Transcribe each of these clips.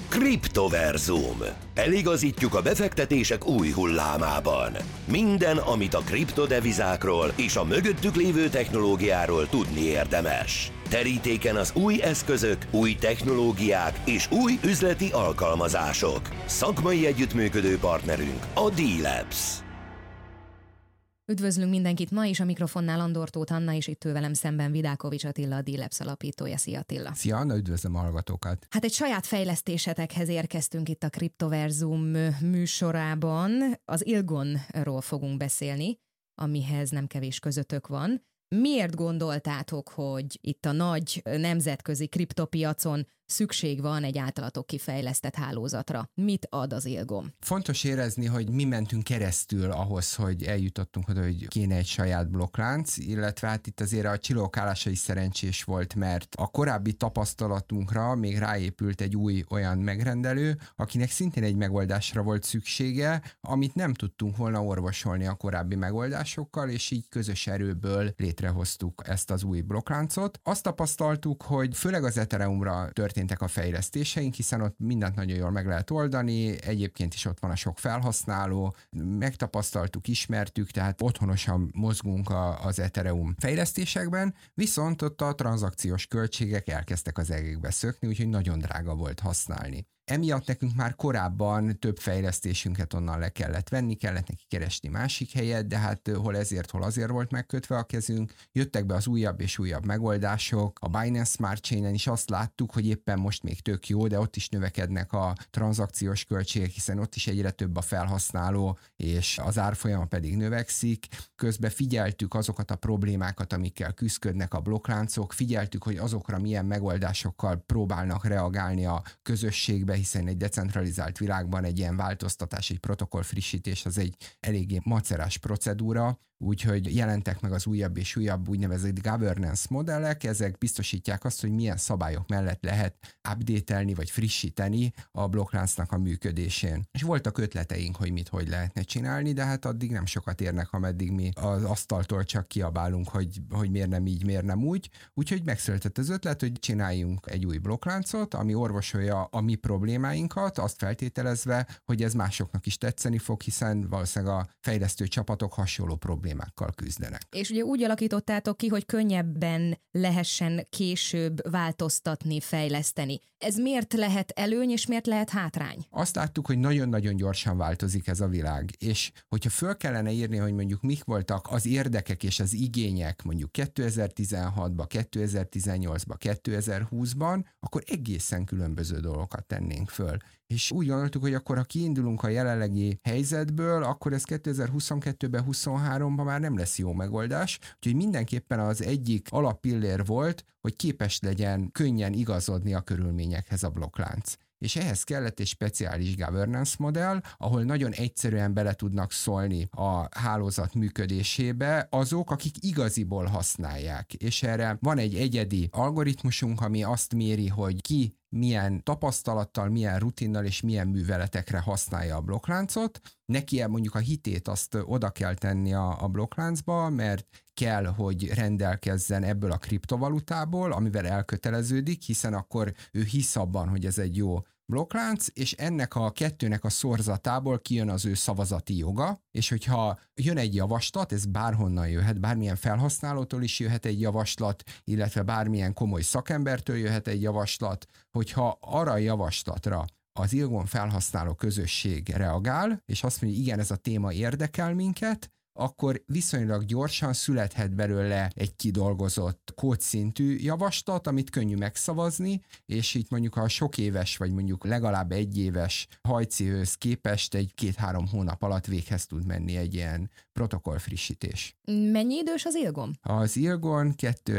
Kriptoverzum. Eligazítjuk a befektetések új hullámában. Minden, amit a kriptodevizákról és a mögöttük lévő technológiáról tudni érdemes. Terítéken az új eszközök, új technológiák és új üzleti alkalmazások. Szakmai együttműködő partnerünk a D-Labs. Üdvözlünk mindenkit ma is, a mikrofonnál Andor Tóth Anna, és itt ül velem szemben Vidákovics Attila, a D-Labs alapítója. Szia Attila! Szia Anna, üdvözlöm a hallgatókat! Hát egy saját fejlesztésetekhez érkeztünk itt a Kriptoverzum műsorában. Az Ilgonról fogunk beszélni, amihez nem kevés közöttök van. Miért gondoltátok, hogy itt a nagy nemzetközi kriptopiacon szükség van egy általatok kifejlesztett hálózatra? Mit ad az Ilgon? Fontos érezni, hogy mi mentünk keresztül ahhoz, hogy eljutottunk oda, hogy kéne egy saját blokklánc, illetve hát itt azért a csillókálása is szerencsés volt, mert a korábbi tapasztalatunkra még ráépült egy új olyan megrendelő, akinek szintén egy megoldásra volt szüksége, amit nem tudtunk volna orvosolni a korábbi megoldásokkal, és így közös erőből létrehoztuk ezt az új blokkláncot. Azt tapasztaltuk, hogy főleg az Ethereumra történtek a fejlesztéseink, hiszen ott mindent nagyon jól meg lehet oldani, egyébként is ott van a sok felhasználó, megtapasztaltuk, ismertük, tehát otthonosan mozgunk az Ethereum fejlesztésekben, viszont ott a tranzakciós költségek elkezdtek az egekbe szökni, úgyhogy nagyon drága volt használni. Emiatt nekünk már korábban több fejlesztésünket onnan le kellett venni, kellett neki keresni másik helyet, de hát hol ezért, hol azért volt megkötve a kezünk. Jöttek be az újabb és újabb megoldások. A Binance Smart Chain-en is azt láttuk, hogy éppen most még tök jó, de ott is növekednek a tranzakciós költségek, hiszen ott is egyre több a felhasználó, és az árfolyama pedig növekszik. Közben figyeltük azokat a problémákat, amikkel küzdködnek a blokkláncok, figyeltük, hogy azokra milyen megoldásokkal próbálnak reagálni a közösségbe, hiszen egy decentralizált világban egy ilyen változtatás, egy protokoll frissítés az egy eléggé macerás procedúra, úgyhogy jelentek meg az újabb és újabb úgynevezett governance modellek, ezek biztosítják azt, hogy milyen szabályok mellett lehet update-elni vagy frissíteni a blokkláncnak a működésén. És voltak ötleteink, hogy hogy lehetne csinálni, de hát addig nem sokat érnek, ameddig mi az asztaltól csak kiabálunk, hogy miért nem így, miért nem úgy. Úgyhogy megszületett az ötlet, hogy csináljunk egy új blokkláncot, ami orvosolja a mi problémáinkat, azt feltételezve, hogy ez másoknak is tetszeni fog, hiszen valószínűleg a fejlesztő csapatok hasonló problémákkal küzdenek. És ugye úgy alakítottátok ki, hogy könnyebben lehessen később változtatni, fejleszteni. Ez miért lehet előny, és miért lehet hátrány? Azt láttuk, hogy nagyon-nagyon gyorsan változik ez a világ, és hogyha föl kellene írni, hogy mondjuk mik voltak az érdekek és az igények mondjuk 2016-ban, 2018-ban, 2020-ban, akkor egészen különböző dolgokat tennénk föl. És úgy gondoltuk, hogy akkor, ha kiindulunk a jelenlegi helyzetből, akkor ez 2022-ben, 23-ban már nem lesz jó megoldás, úgyhogy mindenképpen az egyik alappillér volt, hogy képes legyen könnyen igazodni a körülményekhez a blokklánc. És ehhez kellett egy speciális governance modell, ahol nagyon egyszerűen bele tudnak szólni a hálózat működésébe azok, akik igaziból használják. És erre van egy egyedi algoritmusunk, ami azt méri, hogy ki milyen tapasztalattal, milyen rutinnal és milyen műveletekre használja a blokkláncot. Neki mondjuk a hitét azt oda kell tenni a blokkláncba, mert kell, hogy rendelkezzen ebből a kriptovalutából, amivel elköteleződik, hiszen akkor ő hisz abban, hogy ez egy jó blokklánc, és ennek a kettőnek a szorzatából kijön az ő szavazati joga, és hogyha jön egy javaslat, ez bárhonnan jöhet, bármilyen felhasználótól is jöhet egy javaslat, illetve bármilyen komoly szakembertől jöhet egy javaslat, hogyha arra a javaslatra az Ilgon felhasználó közösség reagál, és azt mondja, hogy igen, ez a téma érdekel minket, akkor viszonylag gyorsan születhet belőle egy kidolgozott kódszintű javaslat, amit könnyű megszavazni, és itt mondjuk a sok éves, vagy mondjuk legalább egy éves hajcihőz képest egy 2-3 hónap alatt véghez tud menni egy ilyen protokoll frissítés. Mennyi idős az Ilgon? Az Ilgon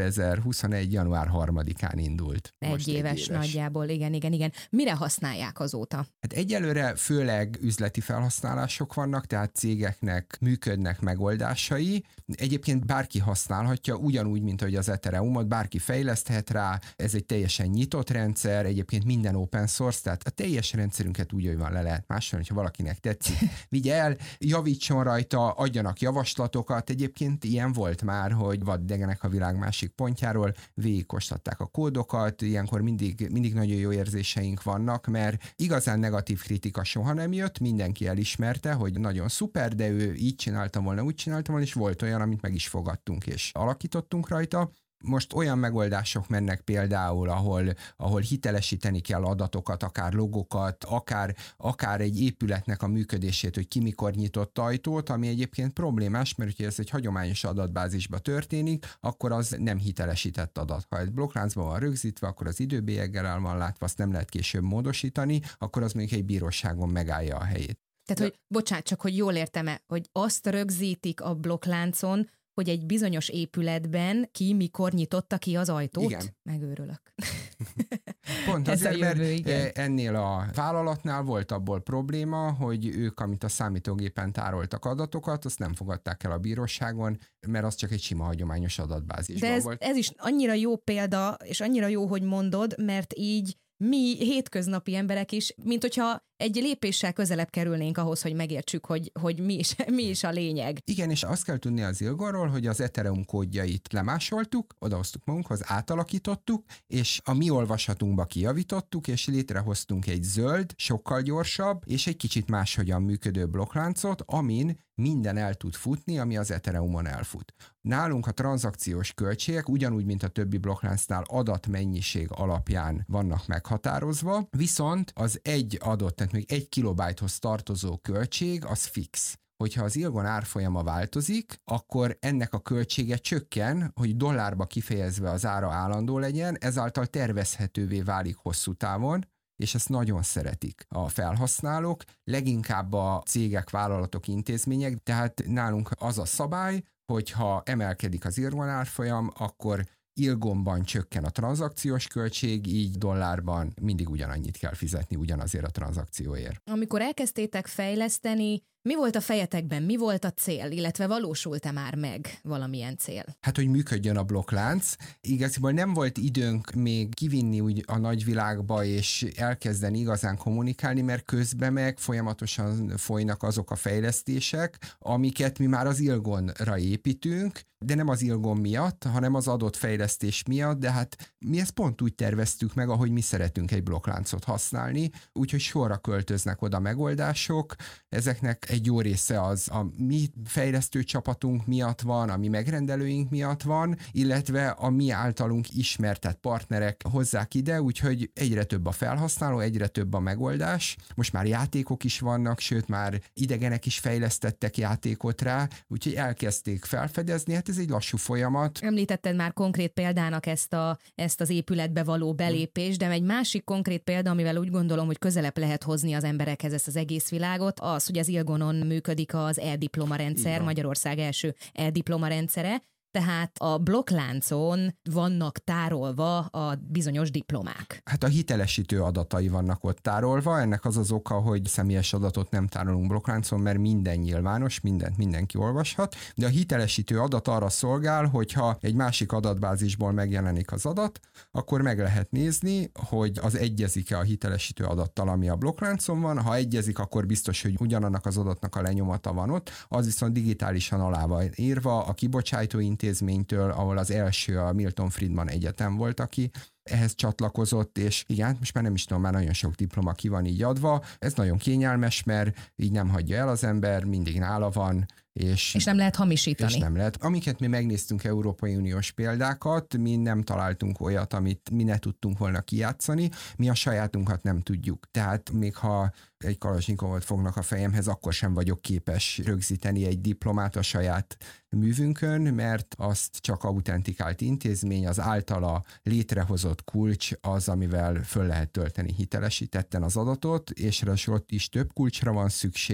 2021. január 3-án indult. Egy éves nagyjából, igen. Mire használják azóta? Hát egyelőre főleg üzleti felhasználások vannak, tehát cégeknek működnek ennek megoldásai. Egyébként bárki használhatja, ugyanúgy, mint ahogy az Ethereumot, bárki fejleszthet rá, ez egy teljesen nyitott rendszer, egyébként minden open source, tehát a teljes rendszerünket úgy, hogy van, le lehet másolni, hogyha valakinek tetszik, vigye el, javítson rajta, adjanak javaslatokat. Egyébként ilyen volt már, hogy vaddegenek a világ másik pontjáról, végigkóstolták a kódokat, ilyenkor mindig nagyon jó érzéseink vannak, mert igazán negatív kritika soha nem jött, mindenki elismerte, hogy nagyon szuper, de ő így csináltam volna, úgy csináltam volna, és volt olyan, amit meg is fogadtunk és alakítottunk rajta. Most olyan megoldások mennek például, ahol hitelesíteni kell adatokat, akár logokat, akár egy épületnek a működését, hogy ki mikor nyitott ajtót, ami egyébként problémás, mert hogyha ez egy hagyományos adatbázisba történik, akkor az nem hitelesített adat. Ha egy blokkláncban van rögzítve, akkor az időbélyeggel el van látva, azt nem lehet később módosítani, akkor az mondjuk egy bíróságon megállja a helyét. Tehát, hogy bocsánat, csak hogy jól értem-e, hogy azt rögzítik a blokkláncon, hogy egy bizonyos épületben ki mikor nyitotta ki az ajtót? Igen. Megőrülök. Pont azért, mert ennél a vállalatnál volt abból probléma, hogy ők, amit a számítógépen tároltak adatokat, azt nem fogadták el a bíróságon, mert az csak egy sima hagyományos adatbázisban volt. De ez is annyira jó példa, és annyira jó, hogy mondod, mert így mi hétköznapi emberek is, mint hogyha egy lépéssel közelebb kerülnénk ahhoz, hogy megértsük, hogy mi is a lényeg. Igen, és azt kell tudni az Ilgonról, hogy az Ethereum kódjait lemásoltuk, odahoztuk magunkhoz, átalakítottuk, és a mi olvasatunkba kijavítottuk, és létrehoztunk egy zöld, sokkal gyorsabb, és egy kicsit máshogyan működő blokkláncot, amin minden el tud futni, ami az Ethereumon elfut. Nálunk a tranzakciós költségek ugyanúgy, mint a többi blokkláncnál adatmennyiség alapján vannak meghatározva, viszont az egy adott, tehát még 1 kilobájthoz tartozó költség az fix. Hogyha az Ilgon árfolyama változik, akkor ennek a költsége csökken, hogy dollárba kifejezve az ára állandó legyen, ezáltal tervezhetővé válik hosszú távon, és ezt nagyon szeretik a felhasználók, leginkább a cégek, vállalatok, intézmények, tehát nálunk az a szabály, hogyha emelkedik az Ilgon árfolyam, akkor Ilgonban csökken a tranzakciós költség, így dollárban mindig ugyanannyit kell fizetni ugyanazért a tranzakcióért. Amikor elkezdtétek fejleszteni, mi volt a fejetekben, mi volt a cél, illetve valósult-e már meg valamilyen cél? Hát, hogy működjön a blokklánc. Igazából nem volt időnk még kivinni úgy a nagyvilágba és elkezdeni igazán kommunikálni, mert közben meg folyamatosan folynak azok a fejlesztések, amiket mi már az Ilgonra építünk, de nem az Ilgon miatt, hanem az adott fejlesztés miatt, de hát mi ezt pont úgy terveztük meg, ahogy mi szeretünk egy blokkláncot használni, úgyhogy sorra költöznek oda megoldások, ezeknek egy jó része az a mi fejlesztő csapatunk miatt van, a mi megrendelőink miatt van, illetve a mi általunk ismertett partnerek hozzák ide, úgyhogy egyre több a felhasználó, egyre több a megoldás. Most már játékok is vannak, sőt már idegenek is fejlesztettek játékot rá, úgyhogy elkezdték felfedezni, hát ez egy lassú folyamat. Említetted már konkrét példának ezt az épületbe való belépést, de egy másik konkrét példa, amivel úgy gondolom, hogy közelebb lehet hozni az emberekhez ezt az egész világot, az, hogy az Ilgonon működik az e-diploma rendszer, Magyarország első e-diploma rendszere, tehát a blokkláncon vannak tárolva a bizonyos diplomák. Hát a hitelesítő adatai vannak ott tárolva, ennek az az oka, hogy személyes adatot nem tárolunk blokkláncon, mert minden nyilvános, mindent mindenki olvashat, de a hitelesítő adat arra szolgál, hogyha egy másik adatbázisból megjelenik az adat, akkor meg lehet nézni, hogy az egyezik-e a hitelesítő adattal, ami a blokkláncon van, ha egyezik, akkor biztos, hogy ugyanannak az adatnak a lenyomata van ott, az viszont digitálisan alá van írva a kibocsátó intézménytől, ahol az első a Milton Friedman Egyetem volt, aki ehhez csatlakozott, és igen, most már nem is tudom, már nagyon sok diploma ki van így adva. Ez nagyon kényelmes, mert így nem hagyja el az ember, mindig nála van, és nem lehet hamisítani. És nem lehet. Amiket mi megnéztünk Európai Uniós példákat, mi nem találtunk olyat, amit mi ne tudtunk volna kijátszani, mi a sajátunkat nem tudjuk. Tehát még ha egy Kalasnyikovot fognak a fejemhez, akkor sem vagyok képes rögzíteni egy diplomát a saját művünkön, mert azt csak autentikált intézmény, az általa létrehozott kulcs az, amivel föl lehet tölteni hitelesítetten az adatot, és ott is több kulcsra van szükség,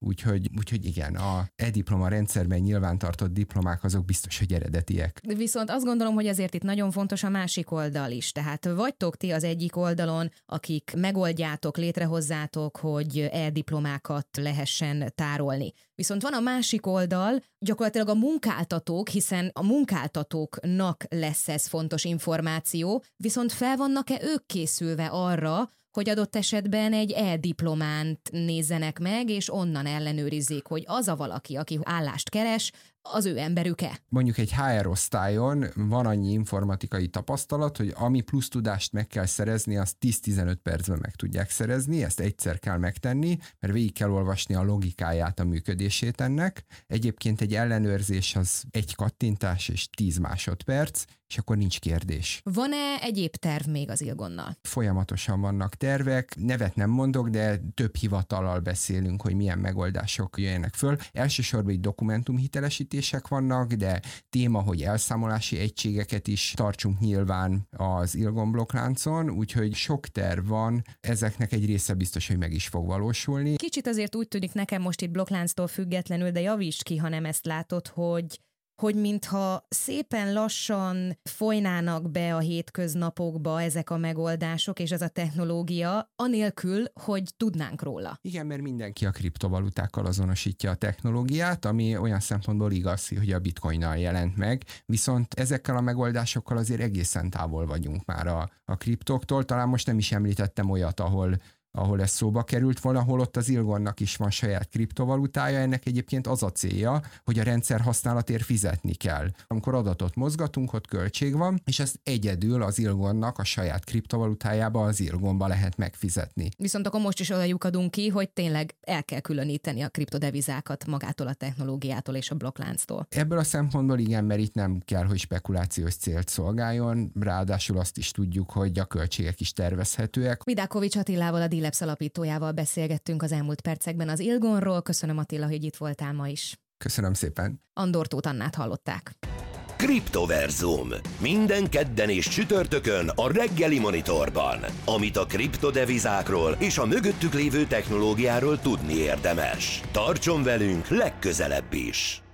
Úgyhogy igen, a e-diploma rendszerben nyilvántartott diplomák azok biztos, hogy eredetiek. Viszont azt gondolom, hogy azért itt nagyon fontos a másik oldal is. Tehát vagytok ti az egyik oldalon, akik megoldjátok, létrehozzátok, hogy e-diplomákat lehessen tárolni. Viszont van a másik oldal, gyakorlatilag a munkáltatók, hiszen a munkáltatóknak lesz ez fontos információ, viszont fel vannak-e ők készülve arra, hogy adott esetben egy e-diplománt nézzenek meg, és onnan ellenőrizzék, hogy az a valaki, aki állást keres, az ő emberük-e? Mondjuk egy HR osztályon van annyi informatikai tapasztalat, hogy ami plusz tudást meg kell szerezni, azt 10-15 percben meg tudják szerezni, ezt egyszer kell megtenni, mert végig kell olvasni a logikáját, a működését ennek. Egyébként egy ellenőrzés az egy kattintás és 10 másodperc, és akkor nincs kérdés. Van-e egyéb terv még az ILGON-nal? Folyamatosan vannak tervek, nevet nem mondok, de több hivatallal beszélünk, hogy milyen megoldások jöjjenek föl. Elsősorban egy dokumentumhitelesítések vannak, de téma, hogy elszámolási egységeket is tartsunk nyilván az ILGON blokkláncon, úgyhogy sok terv van, ezeknek egy része biztos, hogy meg is fog valósulni. Kicsit azért úgy tűnik nekem most itt blokklánctól függetlenül, de javíts ki, ha nem ezt látod, hogy mintha szépen lassan folynának be a hétköznapokba ezek a megoldások és ez a technológia, anélkül, hogy tudnánk róla. Igen, mert mindenki a kriptovalutákkal azonosítja a technológiát, ami olyan szempontból igaz, hogy a bitcoinnal jelent meg, viszont ezekkel a megoldásokkal azért egészen távol vagyunk már a kriptoktól. Talán most nem is említettem olyat, ahol ez szóba került volna, ahol ott az ILGON-nak is van saját kriptovalutája, ennek egyébként az a célja, hogy a rendszer használatért fizetni kell. Amikor adatot mozgatunk, ott költség van, és ezt egyedül az ILGON-nak a saját kriptovalutájába, az ILGON-ba lehet megfizetni. Viszont akkor most is oda lyukadunk ki, hogy tényleg el kell különíteni a kriptodevizákat magától a technológiától és a blokklánctól. Ebből a szempontból igen, mert itt nem kell, hogy spekulációs célt szolgáljon, ráadásul azt is tudjuk, hogy a költségek is tervezhetőek. Vidákovics Attilával, a D-Labs alapítójával beszélgettünk az elmúlt percekben az ILGON-ról. Köszönöm, Attila, hogy itt voltál ma is. Köszönöm szépen. Andor Tóth Annát hallották. Kriptoverzum. Minden kedden és csütörtökön a reggeli Monitorban. Amit a kriptodevizákról és a mögöttük lévő technológiáról tudni érdemes. Tartson velünk legközelebb is!